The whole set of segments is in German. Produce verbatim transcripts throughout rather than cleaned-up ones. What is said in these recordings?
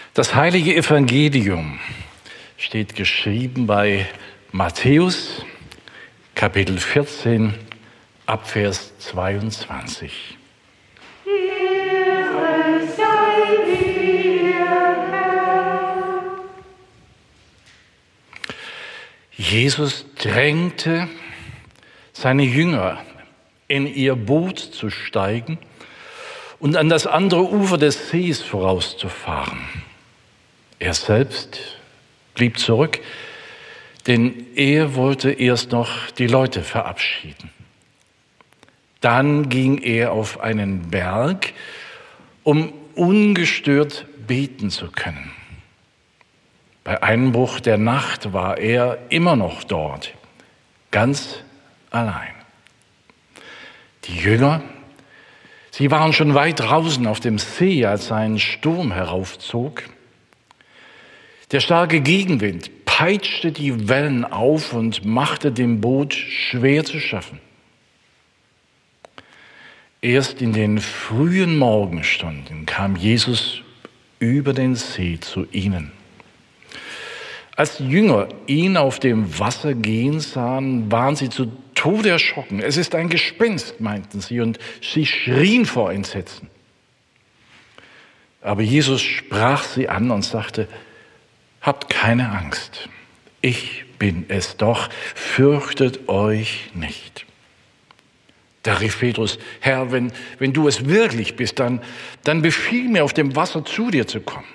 Das heilige Evangelium steht geschrieben bei Matthäus, Kapitel vierzehn, Abvers zweiundzwanzig. Ehre sei dir, Herr. Jesus drängte seine Jünger, in ihr Boot zu steigen und an das andere Ufer des Sees vorauszufahren. Er selbst blieb zurück, denn er wollte erst noch die Leute verabschieden. Dann ging er auf einen Berg, um ungestört beten zu können. Bei Einbruch der Nacht war er immer noch dort, ganz allein. Die Jünger, sie waren schon weit draußen auf dem See, als ein Sturm heraufzog. Der starke Gegenwind peitschte die Wellen auf und machte dem Boot schwer zu schaffen. Erst in den frühen Morgenstunden kam Jesus über den See zu ihnen. Als die Jünger ihn auf dem Wasser gehen sahen, waren sie zu Tode erschrocken. Es ist ein Gespenst, meinten sie, und sie schrien vor Entsetzen. Aber Jesus sprach sie an und sagte: Habt keine Angst, ich bin es doch, fürchtet euch nicht. Da rief Petrus: Herr, wenn, wenn du es wirklich bist, dann, dann befiehl mir, auf dem Wasser zu dir zu kommen.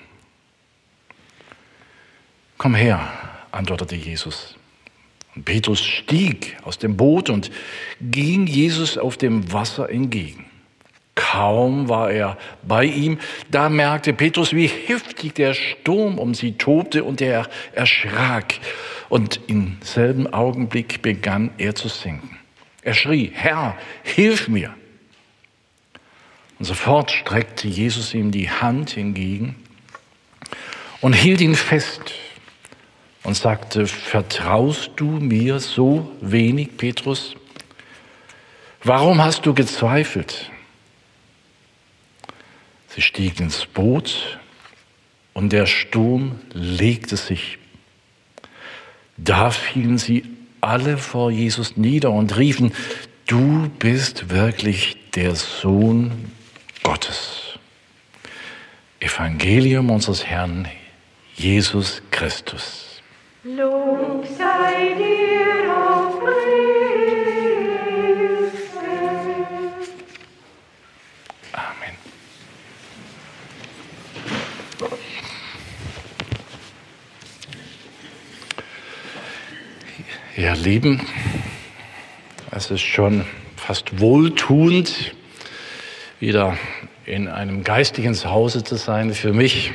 Komm her, antwortete Jesus. Und Petrus stieg aus dem Boot und ging Jesus auf dem Wasser entgegen. Kaum war er bei ihm, da merkte Petrus, wie heftig der Sturm um sie tobte, und er erschrak. Und im selben Augenblick begann er zu sinken. Er schrie: Herr, hilf mir! Und sofort streckte Jesus ihm die Hand entgegen und hielt ihn fest und sagte: Vertraust du mir so wenig, Petrus? Warum hast du gezweifelt? Sie stiegen ins Boot und der Sturm legte sich. Da fielen sie alle vor Jesus nieder und riefen: Du bist wirklich der Sohn Gottes. Evangelium unseres Herrn Jesus Christus. Lob sei dir auf Ewigkeit. Amen. Ja, Lieben, es ist schon fast wohltuend, wieder in einem geistigen Zuhause zu sein für mich.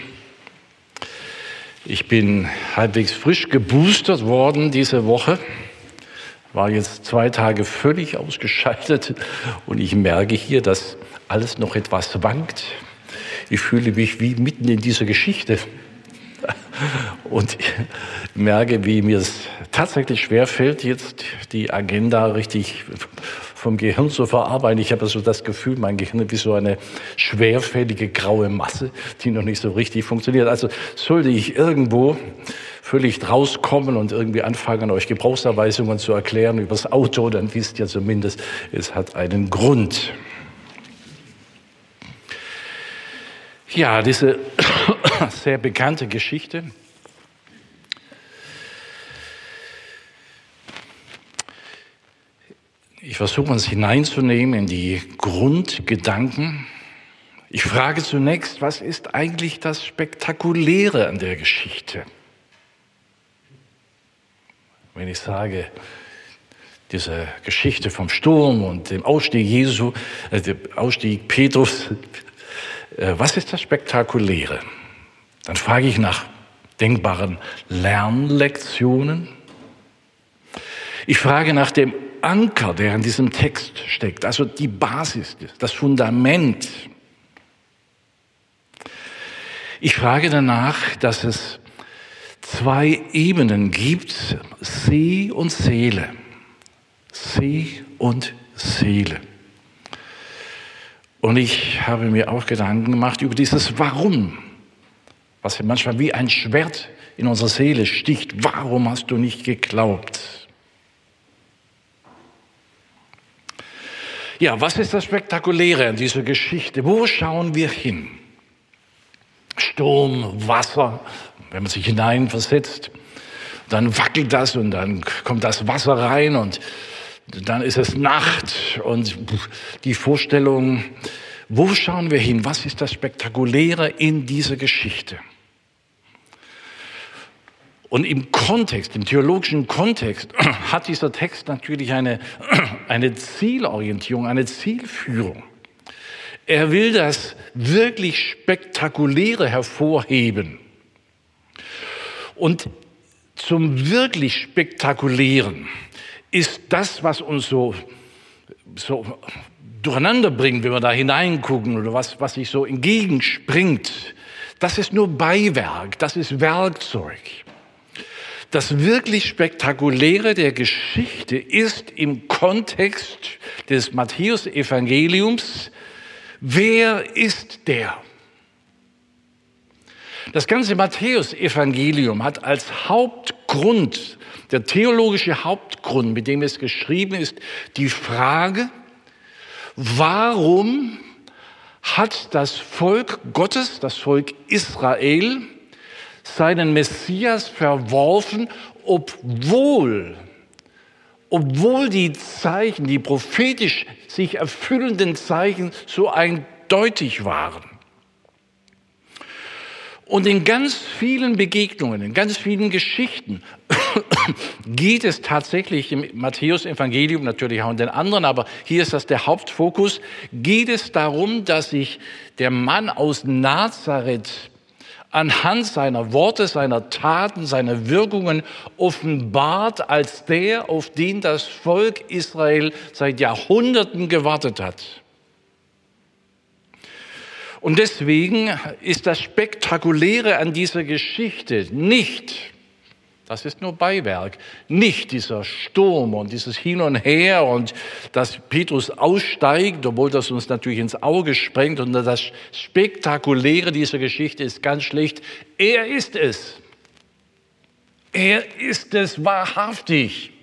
Ich bin halbwegs frisch geboostert worden diese Woche, war jetzt zwei Tage völlig ausgeschaltet und ich merke hier, dass alles noch etwas wankt. Ich fühle mich wie mitten in dieser Geschichte und merke, wie mir es tatsächlich schwerfällt, jetzt die Agenda richtig vom Gehirn zu verarbeiten. Ich habe so das Gefühl, mein Gehirn ist wie so eine schwerfällige graue Masse, die noch nicht so richtig funktioniert. Also sollte ich irgendwo völlig rauskommen und irgendwie anfangen, euch Gebrauchsanweisungen zu erklären über das Auto, dann wisst ihr zumindest, es hat einen Grund. Ja, diese sehr bekannte Geschichte. Ich versuche uns hineinzunehmen in die Grundgedanken. Ich frage zunächst, was ist eigentlich das Spektakuläre an der Geschichte? Wenn ich sage, diese Geschichte vom Sturm und dem Ausstieg Jesu, äh, dem Ausstieg Petrus, äh, was ist das Spektakuläre? Dann frage ich nach denkbaren Lernlektionen. Ich frage nach dem Anker, der in diesem Text steckt, also die Basis, das Fundament. Ich frage danach, dass es zwei Ebenen gibt, See und Seele. See und Seele. Und ich habe mir auch Gedanken gemacht über dieses Warum. was manchmal wie ein Schwert in unsere Seele sticht. Warum hast du nicht geglaubt? Ja, was ist das Spektakuläre an dieser Geschichte? Wo schauen wir hin? Sturm, Wasser, wenn man sich hineinversetzt, dann wackelt das und dann kommt das Wasser rein und dann ist es Nacht und die Vorstellung, wo schauen wir hin? Was ist das Spektakuläre in dieser Geschichte? Und im Kontext, im theologischen Kontext, hat dieser Text natürlich eine, eine Zielorientierung, eine Zielführung. Er will das wirklich Spektakuläre hervorheben. Und zum wirklich Spektakulären ist das, was uns so, so durcheinander bringt, wenn wir da hineingucken oder was, was sich so entgegenspringt. Das ist nur Beiwerk, das ist Werkzeug. Das wirklich Spektakuläre der Geschichte ist im Kontext des Matthäus-Evangeliums: Wer ist der? Das ganze Matthäus-Evangelium hat als Hauptgrund, der theologische Hauptgrund, mit dem es geschrieben ist, die Frage: Warum hat das Volk Gottes, das Volk Israel, seinen Messias verworfen, obwohl, obwohl die Zeichen, die prophetisch sich erfüllenden Zeichen so eindeutig waren? Und in ganz vielen Begegnungen, in ganz vielen Geschichten geht es tatsächlich im Matthäus-Evangelium, natürlich auch in den anderen, aber hier ist das der Hauptfokus, geht es darum, dass sich der Mann aus Nazareth anhand seiner Worte, seiner Taten, seiner Wirkungen offenbart als der, auf den das Volk Israel seit Jahrhunderten gewartet hat. Und deswegen ist das Spektakuläre an dieser Geschichte nicht, das ist nur Beiwerk, nicht dieser Sturm und dieses Hin und Her und dass Petrus aussteigt, obwohl das uns natürlich ins Auge sprengt. Und das Spektakuläre dieser Geschichte ist ganz schlicht: Er ist es. Er ist es wahrhaftig.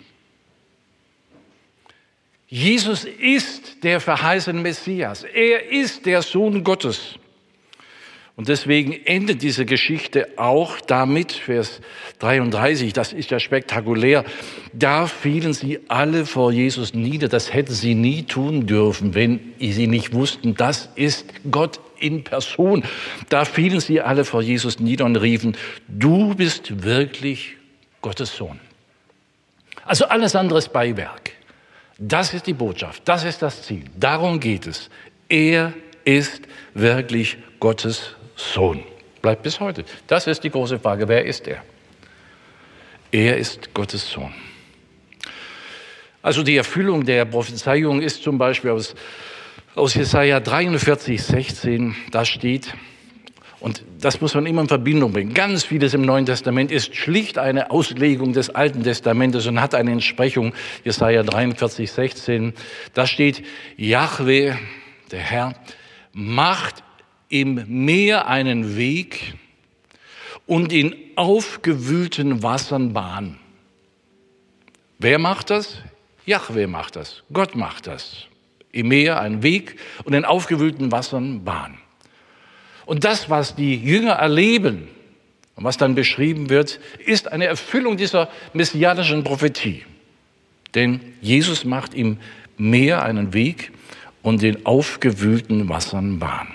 Jesus ist der verheißene Messias. Er ist der Sohn Gottes. Und deswegen endet diese Geschichte auch damit, Vers dreiunddreißig, das ist ja spektakulär: Da fielen sie alle vor Jesus nieder. Das hätten sie nie tun dürfen, wenn sie nicht wussten, das ist Gott in Person. Da fielen sie alle vor Jesus nieder und riefen: Du bist wirklich Gottes Sohn. Also alles andere ist Beiwerk. Das ist die Botschaft, das ist das Ziel, darum geht es. Er ist wirklich Gottes Sohn. Bleibt bis heute. Das ist die große Frage, wer ist er? Er ist Gottes Sohn. Also die Erfüllung der Prophezeiung ist zum Beispiel aus, aus Jesaja dreiundvierzig, sechzehn, da steht, und das muss man immer in Verbindung bringen, ganz vieles im Neuen Testament ist schlicht eine Auslegung des Alten Testamentes und hat eine Entsprechung. Jesaja dreiundvierzig, sechzehn, da steht: Jahwe, der Herr, macht im Meer einen Weg und in aufgewühlten Wassern Bahn. Wer macht das? Jahwe macht das. Gott macht das. Im Meer einen Weg und in aufgewühlten Wassern Bahn. Und das, was die Jünger erleben und was dann beschrieben wird, ist eine Erfüllung dieser messianischen Prophetie. Denn Jesus macht im Meer einen Weg und in aufgewühlten Wassern Bahn.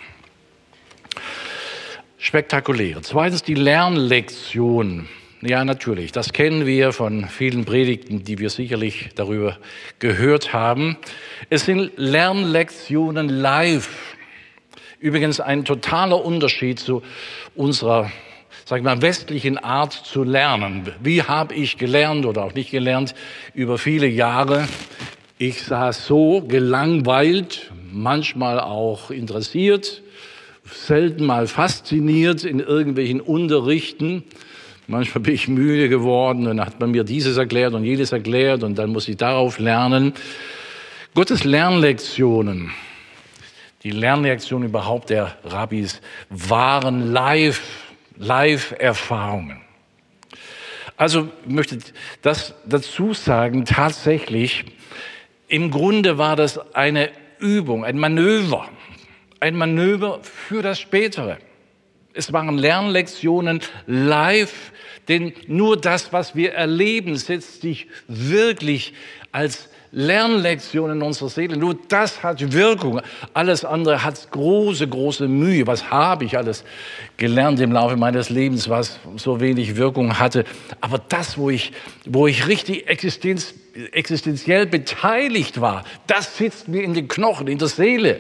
Spektakulär. Zweitens die Lernlektion. Ja, natürlich, das kennen wir von vielen Predigten, die wir sicherlich darüber gehört haben. Es sind Lernlektionen live. Übrigens ein totaler Unterschied zu unserer, sag ich mal, westlichen Art zu lernen. Wie habe ich gelernt oder auch nicht gelernt über viele Jahre? Ich saß so gelangweilt, manchmal auch interessiert, selten mal fasziniert in irgendwelchen Unterrichten. Manchmal bin ich müde geworden und dann hat man mir dieses erklärt und jedes erklärt und dann muss ich darauf lernen. Gottes Lernlektionen, die Lernlektionen überhaupt der Rabbis, waren live. Live-Erfahrungen. Also ich möchte das dazu sagen, tatsächlich, im Grunde war das eine Übung, ein Manöver, ein Manöver für das Spätere. Es waren Lernlektionen live, denn nur das, was wir erleben, setzt sich wirklich als Lernlektion in unserer Seele. Nur das hat Wirkung. Alles andere hat große, große Mühe. Was habe ich alles gelernt im Laufe meines Lebens, was so wenig Wirkung hatte? Aber das, wo ich, wo ich richtig existenz, existenziell beteiligt war, das sitzt mir in den Knochen, in der Seele.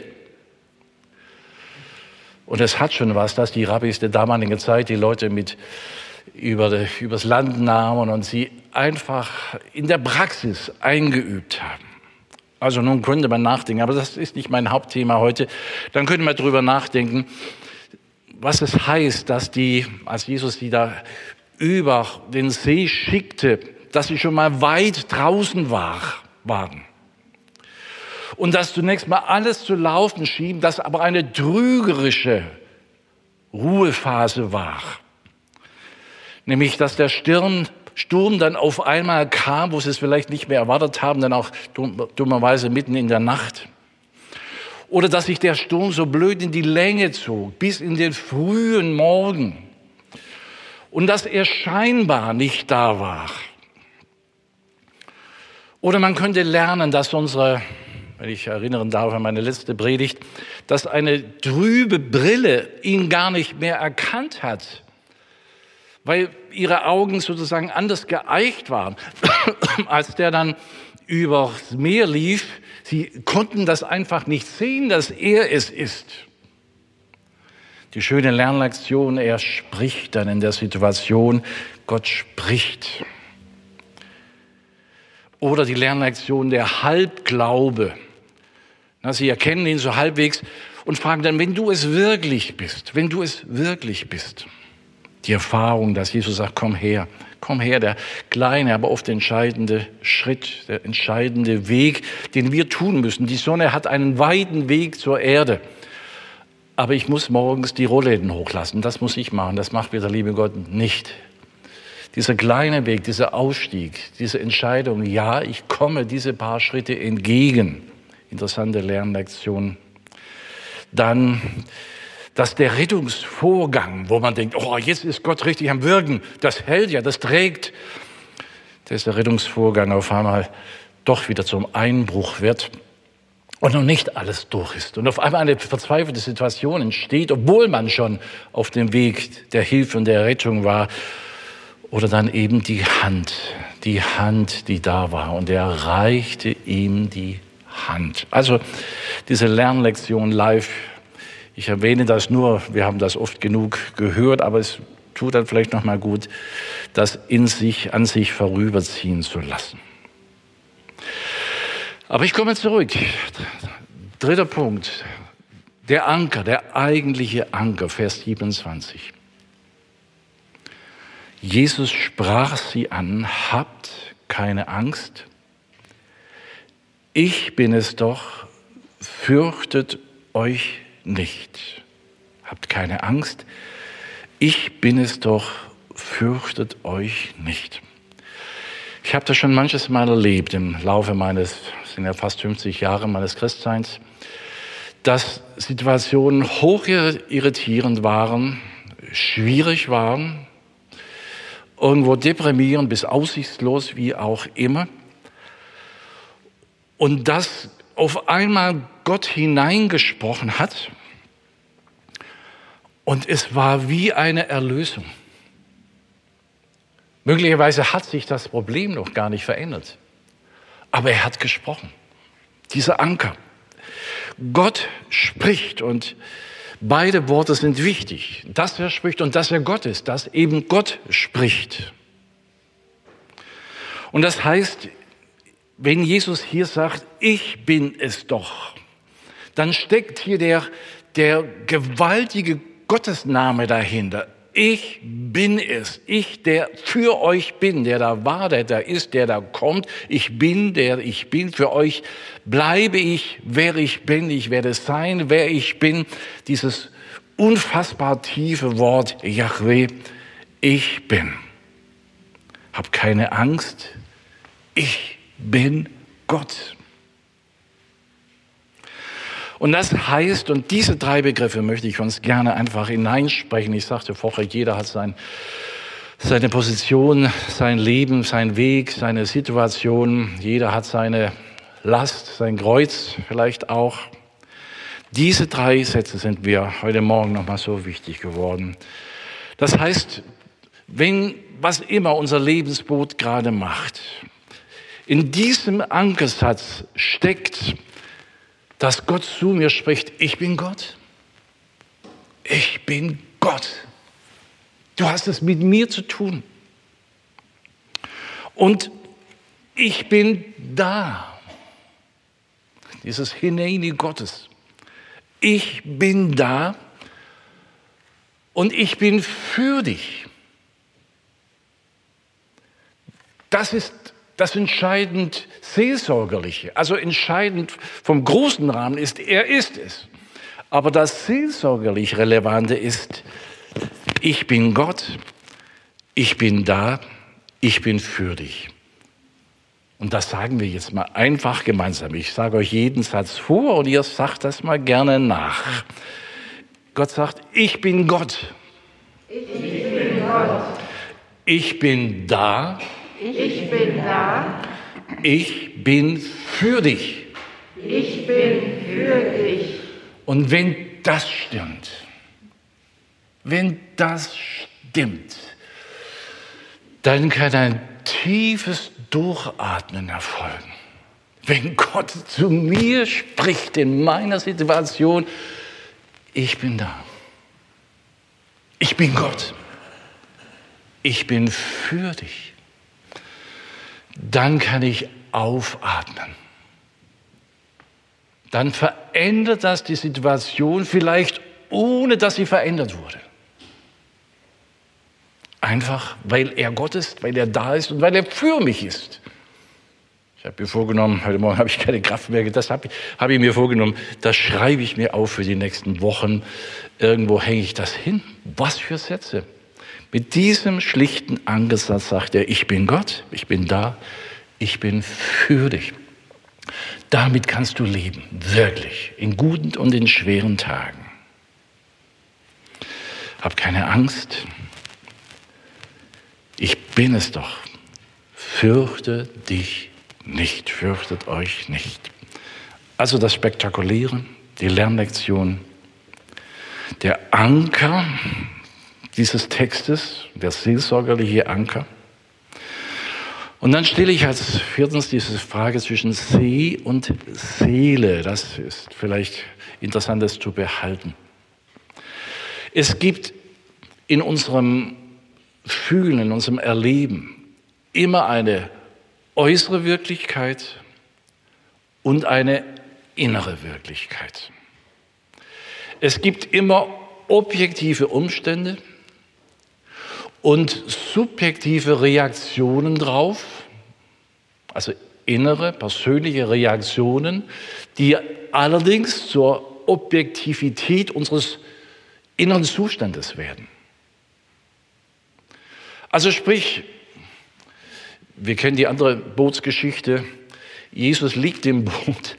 Und es hat schon was, dass die Rabbis der damaligen Zeit die Leute mit über die, übers Land nahmen und sie einfach in der Praxis eingeübt haben. Also nun könnte man nachdenken, aber das ist nicht mein Hauptthema heute. Dann könnte man darüber nachdenken, was es heißt, dass die, als Jesus sie da über den See schickte, dass sie schon mal weit draußen war, waren. Und dass zunächst mal alles zu laufen schien, dass aber eine trügerische Ruhephase war. Nämlich, dass der Sturm, Sturm dann auf einmal kam, wo sie es vielleicht nicht mehr erwartet haben, dann auch dummerweise mitten in der Nacht. Oder dass sich der Sturm so blöd in die Länge zog, bis in den frühen Morgen. Und dass er scheinbar nicht da war. Oder man könnte lernen, dass unsere, wenn ich erinnern darf an meine letzte Predigt, dass eine trübe Brille ihn gar nicht mehr erkannt hat, weil ihre Augen sozusagen anders geeicht waren. Als der dann übers Meer lief, sie konnten das einfach nicht sehen, dass er es ist. Die schöne Lernlektion, er spricht dann in der Situation, Gott spricht. Oder die Lernlektion der Halbglaube. Na, sie erkennen ihn so halbwegs und fragen dann, wenn du es wirklich bist, wenn du es wirklich bist. Die Erfahrung, dass Jesus sagt, komm her, komm her, der kleine, aber oft entscheidende Schritt, der entscheidende Weg, den wir tun müssen. Die Sonne hat einen weiten Weg zur Erde, aber ich muss morgens die Rollläden hochlassen, das muss ich machen, das macht mir der liebe Gott nicht. Dieser kleine Weg, dieser Ausstieg, diese Entscheidung, ja, ich komme diese paar Schritte entgegen. Interessante Lernlektion. Dann dass der Rettungsvorgang, wo man denkt, oh, jetzt ist Gott richtig am Wirken, das hält ja, das trägt, dass der Rettungsvorgang auf einmal doch wieder zum Einbruch wird und noch nicht alles durch ist. Und auf einmal eine verzweifelte Situation entsteht, obwohl man schon auf dem Weg der Hilfe und der Rettung war. Oder dann eben die Hand, die Hand, die da war. Und er reichte ihm die Hand. Also diese Lernlektion live. Ich erwähne das nur, wir haben das oft genug gehört, aber es tut dann vielleicht noch mal gut, das in sich, an sich vorüberziehen zu lassen. Aber ich komme zurück. Dritter Punkt. Der Anker, der eigentliche Anker, Vers siebenundzwanzig. Jesus sprach sie an, habt keine Angst. Ich bin es doch, fürchtet euch nicht. Habt keine Angst. Ich bin es doch, fürchtet euch nicht. Ich habe das schon manches Mal erlebt im Laufe meines, sind ja fast fünfzig Jahre meines Christseins, dass Situationen hoch irritierend waren, schwierig waren, irgendwo deprimierend bis aussichtslos, wie auch immer. Und dass auf einmal Gott hineingesprochen hat und es war wie eine Erlösung. Möglicherweise hat sich das Problem noch gar nicht verändert, aber er hat gesprochen. Dieser Anker. Gott spricht und beide Worte sind wichtig. Dass er spricht und dass er Gott ist, dass eben Gott spricht. Und das heißt, wenn Jesus hier sagt, ich bin es doch, dann steckt hier der, der gewaltige Gottesname dahinter. Ich bin es, ich, der für euch bin, der da war, der da ist, der da kommt. Ich bin, der ich bin. Für euch bleibe ich, wer ich bin. Ich werde sein, wer ich bin. Dieses unfassbar tiefe Wort Jahwe, ich bin. Hab keine Angst, ich bin Gott. Und das heißt, und diese drei Begriffe möchte ich uns gerne einfach hineinsprechen. Ich sagte vorher, jeder hat sein, seine Position, sein Leben, sein Weg, seine Situation. Jeder hat seine Last, sein Kreuz vielleicht auch. Diese drei Sätze sind mir heute Morgen nochmal so wichtig geworden. Das heißt, wenn was immer unser Lebensboot gerade macht, in diesem Ankersatz steckt, dass Gott zu mir spricht, ich bin Gott. Ich bin Gott. Du hast es mit mir zu tun. Und ich bin da. Dieses Hineni Gottes. Ich bin da und ich bin für dich. Das ist das entscheidend Seelsorgerliche. Also entscheidend vom großen Rahmen ist, er ist es. Aber das seelsorgerlich Relevante ist, ich bin Gott, ich bin da, ich bin für dich. Und das sagen wir jetzt mal einfach gemeinsam. Ich sage euch jeden Satz vor und ihr sagt das mal gerne nach. Gott sagt, ich bin Gott. Ich bin Gott. Ich bin da. Ich bin da. Ich bin für dich. Ich bin für dich. Und wenn das stimmt, wenn das stimmt, dann kann ein tiefes Durchatmen erfolgen. Wenn Gott zu mir spricht in meiner Situation, ich bin da. Ich bin Gott. Ich bin für dich. Dann kann ich aufatmen. Dann verändert das die Situation vielleicht, ohne dass sie verändert wurde. Einfach, weil er Gott ist, weil er da ist und weil er für mich ist. Ich habe mir vorgenommen, heute Morgen habe ich keine Kraftwerke, das habe ich, habe ich mir vorgenommen, das schreibe ich mir auf für die nächsten Wochen. Irgendwo hänge ich das hin. Was für Sätze. Mit diesem schlichten Angesatz sagt er, ich bin Gott, ich bin da, ich bin für dich. Damit kannst du leben, wirklich, in guten und in schweren Tagen. Hab keine Angst, ich bin es doch. Fürchte dich nicht, fürchtet euch nicht. Also das Spektakuläre, die Lernlektion, der Anker dieses Textes, der seelsorgerliche Anker. Und dann stelle ich als viertens diese Frage zwischen See und Seele. Das ist vielleicht interessant, das zu behalten. Es gibt in unserem Fühlen, in unserem Erleben immer eine äußere Wirklichkeit und eine innere Wirklichkeit. Es gibt immer objektive Umstände und subjektive Reaktionen drauf, also innere, persönliche Reaktionen, die allerdings zur Objektivität unseres inneren Zustandes werden. Also sprich, wir kennen die andere Bootsgeschichte, Jesus liegt im Boot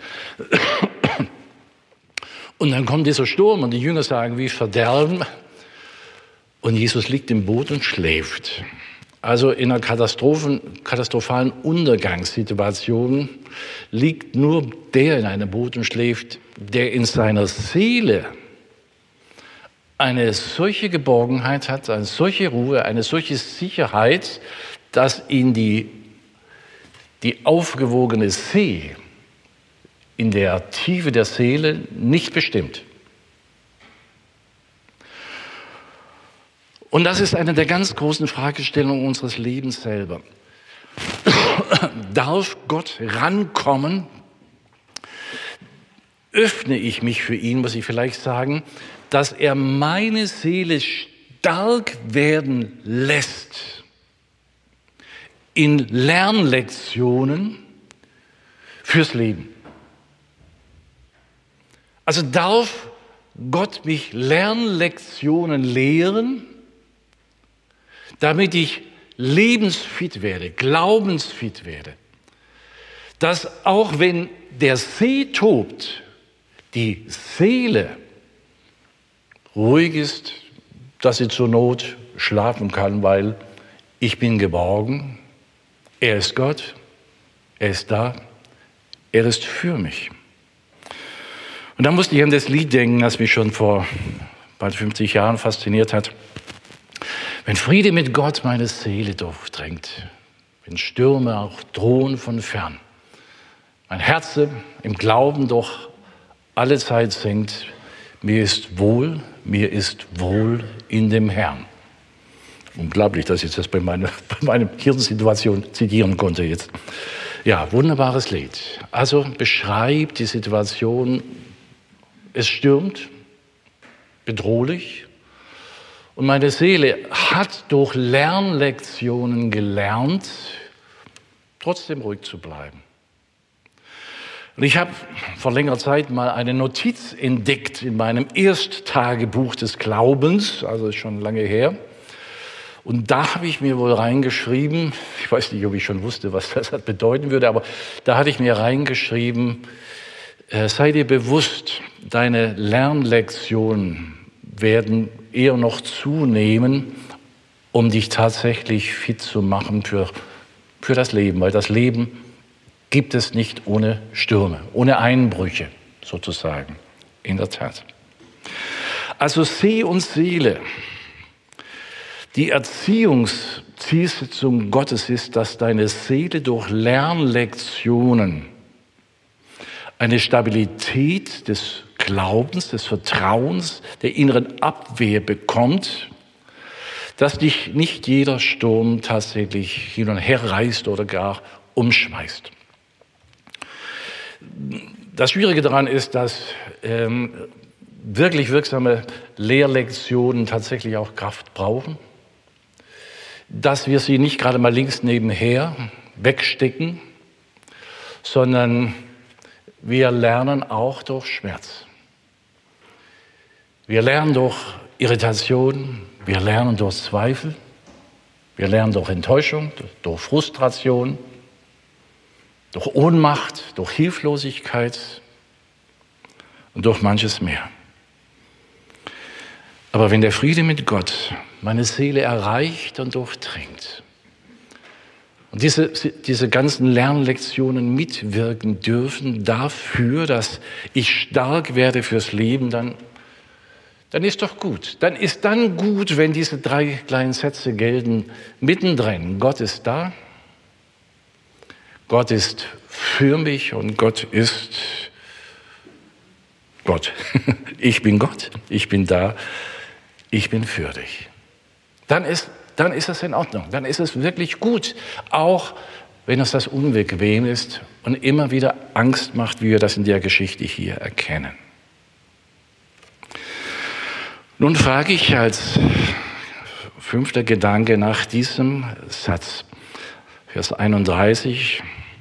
und dann kommt dieser Sturm und die Jünger sagen, wie Verderben. Und Jesus liegt im Boot und schläft. Also in einer Katastrophen, katastrophalen Untergangssituation liegt nur der in einem Boot und schläft, der in seiner Seele eine solche Geborgenheit hat, eine solche Ruhe, eine solche Sicherheit, dass ihn die, die aufgewogene See in der Tiefe der Seele nicht bestimmt. Und das ist eine der ganz großen Fragestellungen unseres Lebens selber. Darf Gott rankommen? Öffne ich mich für ihn, muss ich vielleicht sagen, dass er meine Seele stark werden lässt in Lernlektionen fürs Leben. Also darf Gott mich Lernlektionen lehren, damit ich lebensfit werde, glaubensfit werde. Dass auch wenn der See tobt, die Seele ruhig ist, dass sie zur Not schlafen kann, weil ich bin geborgen, er ist Gott, er ist da, er ist für mich. Und dann musste ich an das Lied denken, das mich schon vor bald fünfzig Jahren fasziniert hat. Wenn Friede mit Gott meine Seele durchdringt, wenn Stürme auch drohen von fern, mein Herz im Glauben doch alle Zeit singt, mir ist wohl, mir ist wohl in dem Herrn. Unglaublich, dass ich das bei meiner, bei meiner Hirnsituation zitieren konnte jetzt. Ja, wunderbares Lied. Also beschreibt die Situation, es stürmt, bedrohlich. Und meine Seele hat durch Lernlektionen gelernt, trotzdem ruhig zu bleiben. Und ich habe vor längerer Zeit mal eine Notiz entdeckt in meinem Ersttagebuch des Glaubens, also ist schon lange her. Und da habe ich mir wohl reingeschrieben, ich weiß nicht, ob ich schon wusste, was das bedeuten würde, aber da hatte ich mir reingeschrieben, äh, sei dir bewusst, deine Lernlektionen werden eher noch zunehmen, um dich tatsächlich fit zu machen für, für das Leben, weil das Leben gibt es nicht ohne Stürme, ohne Einbrüche sozusagen, in der Tat. Also See und Seele, die Erziehungszielsetzung Gottes ist, dass deine Seele durch Lernlektionen eine Stabilität des Glaubens, des Vertrauens, der inneren Abwehr bekommt, dass dich nicht jeder Sturm tatsächlich hin und her reißt oder gar umschmeißt. Das Schwierige daran ist, dass ähm, wirklich wirksame Lehrlektionen tatsächlich auch Kraft brauchen, dass wir sie nicht gerade mal links nebenher wegstecken, sondern wir lernen auch durch Schmerz. Wir lernen durch Irritation, wir lernen durch Zweifel, wir lernen durch Enttäuschung, durch Frustration, durch Ohnmacht, durch Hilflosigkeit und durch manches mehr. Aber wenn der Friede mit Gott meine Seele erreicht und durchdringt und diese, diese ganzen Lernlektionen mitwirken dürfen dafür, dass ich stark werde fürs Leben, dann, dann ist doch gut. Dann ist dann gut, wenn diese drei kleinen Sätze gelten, mittendrin. Gott ist da, Gott ist für mich und Gott ist Gott. Ich bin Gott, ich bin da, ich bin für dich. Dann ist, dann ist es in Ordnung, dann ist es wirklich gut, auch wenn es das unbequem ist und immer wieder Angst macht, wie wir das in der Geschichte hier erkennen. Nun frage ich als fünfter Gedanke nach diesem Satz, Vers einunddreißig,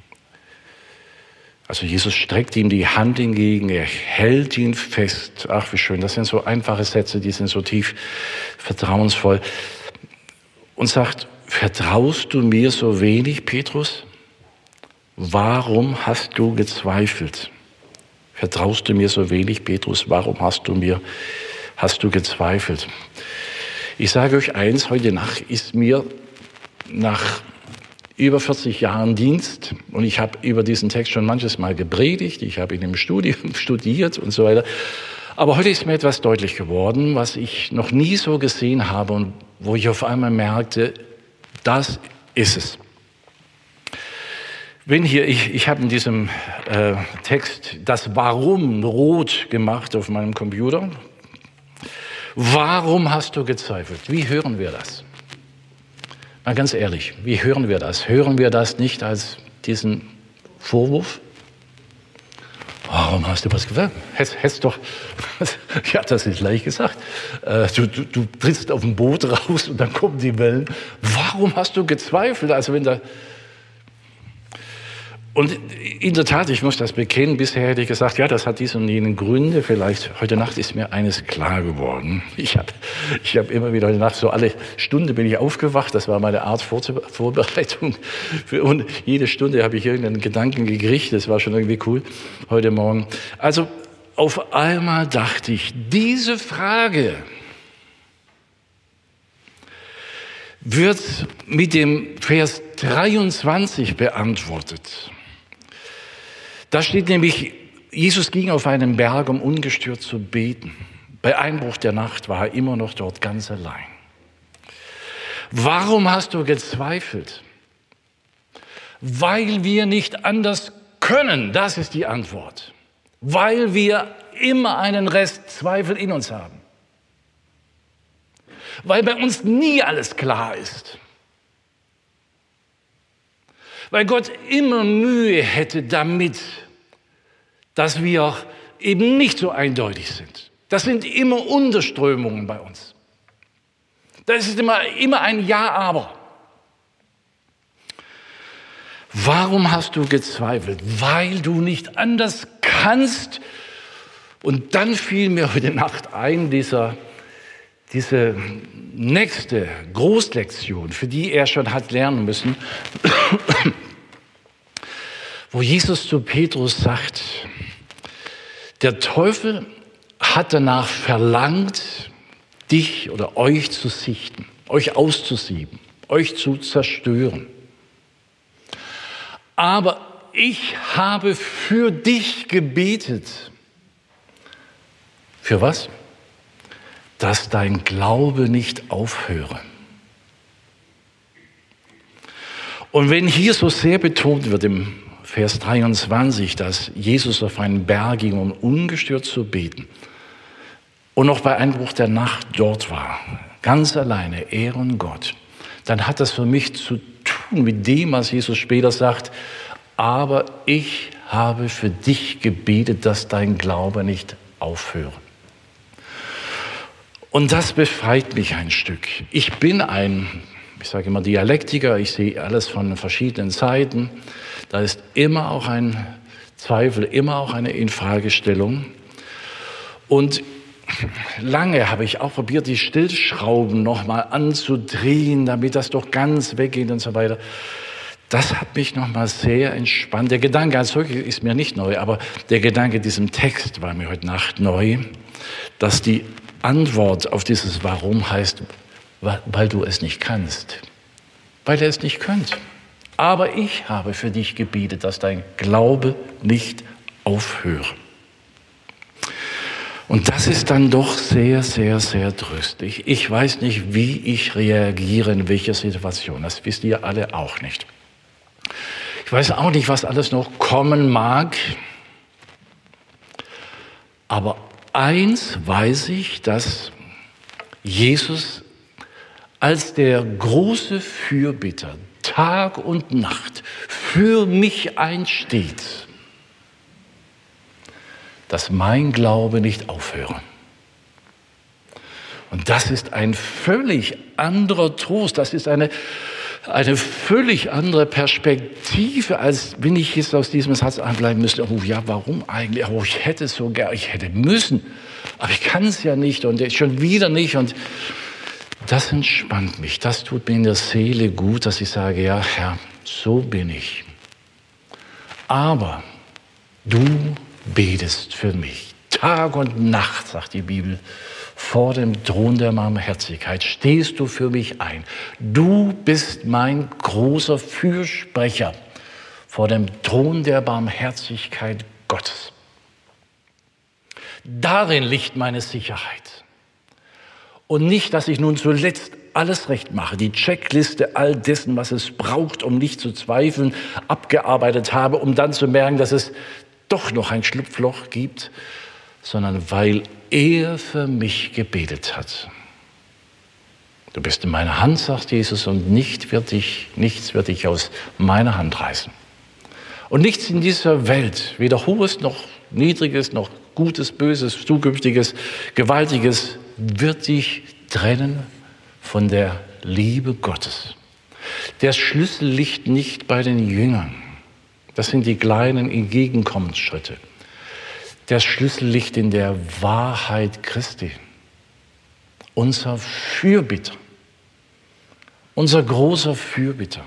also Jesus streckt ihm die Hand entgegen, er hält ihn fest. Ach, wie schön, das sind so einfache Sätze, die sind so tief vertrauensvoll. Und sagt, vertraust du mir so wenig, Petrus? Warum hast du gezweifelt? Vertraust du mir so wenig, Petrus? Warum hast du mir, hast du gezweifelt? Ich sage euch eins, heute Nacht ist mir nach über vierzig Jahren Dienst und ich habe über diesen Text schon manches Mal gepredigt, ich habe ihn im Studium studiert und so weiter. Aber heute ist mir etwas deutlich geworden, was ich noch nie so gesehen habe und wo ich auf einmal merkte, das ist es. Wenn hier, ich, ich habe in diesem äh, Text das Warum rot gemacht auf meinem Computer. Warum hast du gezweifelt? Wie hören wir das? Na ganz ehrlich, wie hören wir das? Hören wir das nicht als diesen Vorwurf? Warum hast du was gesagt? Hättest, hättest doch, ja, das ist leicht gesagt. Du, du, du trittst auf ein Boot raus und dann kommen die Wellen. Warum hast du gezweifelt? Also wenn da Und in der Tat, ich muss das bekennen, bisher hätte ich gesagt, ja, das hat dies und jene Gründe. Vielleicht heute Nacht ist mir eines klar geworden. Ich habe ich hab immer wieder heute Nacht, so alle Stunde bin ich aufgewacht. Das war meine Art Vorbereitung. Und jede Stunde habe ich irgendeinen Gedanken gekriegt. Das war schon irgendwie cool heute Morgen. Also auf einmal dachte ich, diese Frage wird mit dem Vers dreiundzwanzig beantwortet. Da steht nämlich, Jesus ging auf einen Berg, um ungestört zu beten. Bei Einbruch der Nacht war er immer noch dort ganz allein. Warum hast du gezweifelt? Weil wir nicht anders können, das ist die Antwort. Weil wir immer einen Rest Zweifel in uns haben. Weil bei uns nie alles klar ist. Weil Gott immer Mühe hätte damit, dass wir eben nicht so eindeutig sind. Das sind immer Unterströmungen bei uns. Das ist immer, immer ein Ja, aber. Warum hast du gezweifelt? Weil du nicht anders kannst. Und dann fiel mir heute Nacht ein, dieser, diese nächste Großlektion, für die er schon hat lernen müssen, wo Jesus zu Petrus sagt, der Teufel hat danach verlangt, dich oder euch zu sichten, euch auszusieben, euch zu zerstören. Aber ich habe für dich gebetet. Für was? Dass dein Glaube nicht aufhöre. Und wenn hier so sehr betont wird im Vers dreiundzwanzig, dass Jesus auf einen Berg ging, um ungestört zu beten und noch bei Einbruch der Nacht dort war, ganz alleine, ehren Gott, dann hat das für mich zu tun mit dem, was Jesus später sagt, aber ich habe für dich gebetet, dass dein Glaube nicht aufhöre. Und das befreit mich ein Stück. Ich bin ein, ich sage immer Dialektiker, ich sehe alles von verschiedenen Seiten. Da ist immer auch ein Zweifel, immer auch eine Infragestellung. Und lange habe ich auch probiert, die Stellschrauben nochmal anzudrehen, damit das doch ganz weggeht und so weiter. Das hat mich nochmal sehr entspannt. Der Gedanke als solches ist mir nicht neu, aber der Gedanke diesem Text war mir heute Nacht neu, dass die Antwort auf dieses Warum heißt, weil du es nicht kannst. Weil er es nicht könnt. Aber ich habe für dich gebetet, dass dein Glaube nicht aufhöre. Und das ist dann doch sehr, sehr, sehr tröstlich. Ich weiß nicht, wie ich reagiere in welcher Situation. Das wisst ihr alle auch nicht. Ich weiß auch nicht, was alles noch kommen mag. Aber eins weiß ich, dass Jesus als der große Fürbitter Tag und Nacht für mich einsteht, dass mein Glaube nicht aufhöre. Und das ist ein völlig anderer Trost, das ist eine, eine völlig andere Perspektive, als wenn ich jetzt aus diesem Satz anbleiben müsste, oh ja, warum eigentlich? Oh, ich hätte so gern, ich hätte müssen, aber ich kann es ja nicht und schon wieder nicht. Und das entspannt mich, das tut mir in der Seele gut, dass ich sage, ja, Herr, so bin ich. Aber du betest für mich. Tag und Nacht, sagt die Bibel, vor dem Thron der Barmherzigkeit stehst du für mich ein. Du bist mein großer Fürsprecher vor dem Thron der Barmherzigkeit Gottes. Darin liegt meine Sicherheit. Und nicht, dass ich nun zuletzt alles recht mache, die Checkliste all dessen, was es braucht, um nicht zu zweifeln, abgearbeitet habe, um dann zu merken, dass es doch noch ein Schlupfloch gibt, sondern weil er für mich gebetet hat. Du bist in meiner Hand, sagt Jesus, und nicht wird dich, nichts wird dich aus meiner Hand reißen. Und nichts in dieser Welt, weder Hohes noch Niedriges, noch Gutes, Böses, Zukünftiges, Gewaltiges, wird dich trennen von der Liebe Gottes. Der Schlüssel liegt nicht bei den Jüngern, Das sind die kleinen Entgegenkommensschritte. Der Schlüssel liegt in der Wahrheit Christi. Unser Fürbitter, unser großer Fürbitter.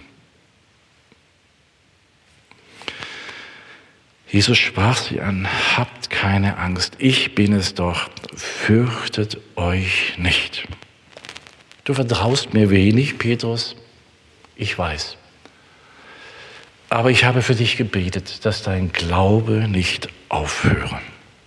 Jesus sprach sie an, habt keine Angst, ich bin es doch, fürchtet euch nicht. Du vertraust mir wenig, Petrus, ich weiß. Aber ich habe für dich gebetet, dass dein Glaube nicht aufhöre.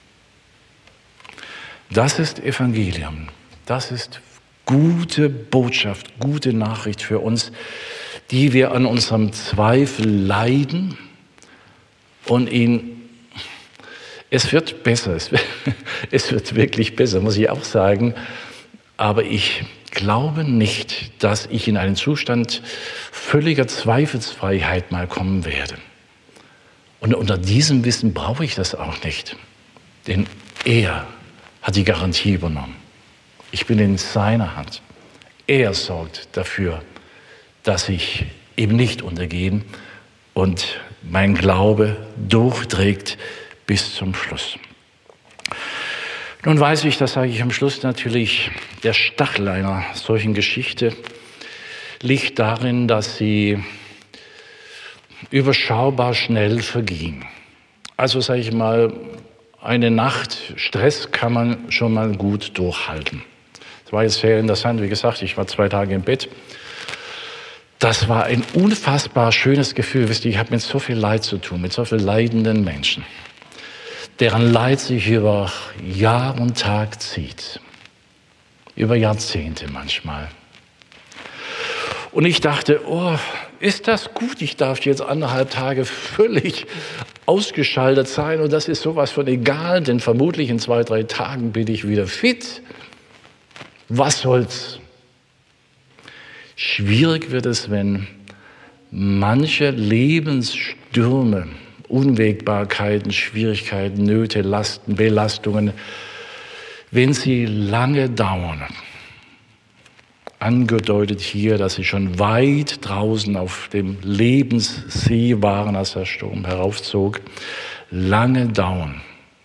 Das ist Evangelium, das ist gute Botschaft, gute Nachricht für uns, die wir an unserem Zweifel leiden und ihn, es wird besser, es wird, es wird wirklich besser, muss ich auch sagen, aber ich glaube nicht, dass ich in einen Zustand völliger Zweifelsfreiheit mal kommen werde. Und unter diesem Wissen brauche ich das auch nicht, denn er hat die Garantie übernommen. Ich bin in seiner Hand. Er sorgt dafür, dass ich eben nicht untergehe und mein Glaube durchträgt bis zum Schluss. Nun weiß ich, das sage ich am Schluss natürlich, der Stachel einer solchen Geschichte liegt darin, dass sie überschaubar schnell verging. Also sage ich mal, eine Nacht Stress kann man schon mal gut durchhalten. Das war jetzt sehr interessant, wie gesagt, ich war zwei Tage im Bett. Das war ein unfassbar schönes Gefühl. Wisst ihr, ich habe mit so viel Leid zu tun, mit so vielen leidenden Menschen, deren Leid sich über Jahr und Tag zieht, über Jahrzehnte manchmal. Und ich dachte, oh, ist das gut? Ich darf jetzt anderthalb Tage völlig ausgeschaltet sein und das ist sowas von egal, denn vermutlich in zwei, drei Tagen bin ich wieder fit. Was soll's? Schwierig wird es, wenn manche Lebensstürme, Unwägbarkeiten, Schwierigkeiten, Nöte, Lasten, Belastungen, wenn sie lange dauern. Angedeutet hier, dass sie schon weit draußen auf dem Lebenssee waren, als der Sturm heraufzog, lange dauern.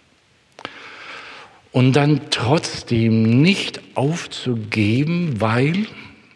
Und dann trotzdem nicht aufzugeben, weil,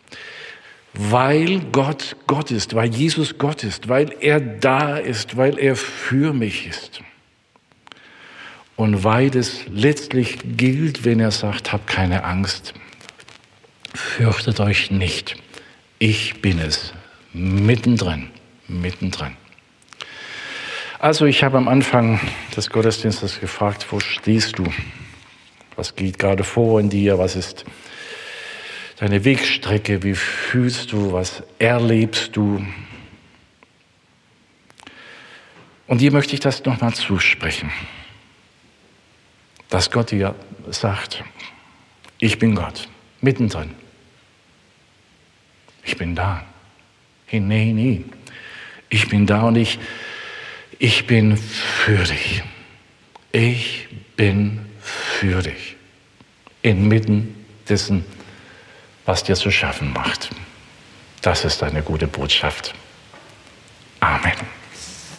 weil Gott Gott ist, weil Jesus Gott ist, weil er da ist, weil er für mich ist. Und weil es letztlich gilt, wenn er sagt, habt keine Angst, fürchtet euch nicht, ich bin es, mittendrin, mittendrin. Also ich habe am Anfang des Gottesdienstes gefragt, wo stehst du? Was geht gerade vor in dir? Was ist deine Wegstrecke? Wie fühlst du? Was erlebst du? Und dir möchte ich das nochmal zusprechen, dass Gott dir sagt, ich bin Gott. Mittendrin. Ich bin da. Hinein, hinein. Ich bin da und ich, ich bin für dich. Ich bin für dich. Inmitten dessen, was dir zu schaffen macht. Das ist eine gute Botschaft. Amen.